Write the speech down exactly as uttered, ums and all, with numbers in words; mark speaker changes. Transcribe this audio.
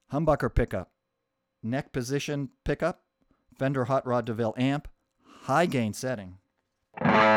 Speaker 1: Humbucker pickup, neck position pickup, Fender Hot Rod DeVille amp, high gain setting.